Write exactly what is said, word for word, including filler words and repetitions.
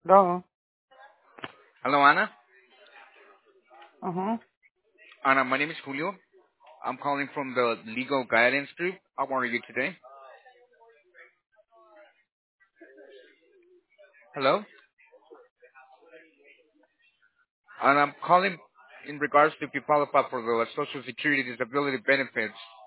Duh. Hello, Anna. Uh-huh. Anna, my name is Julio. I'm calling from the Legal Guidance Group. How are you today? Hello? And I'm calling in regards to if you qualify for the Social Security Disability benefits.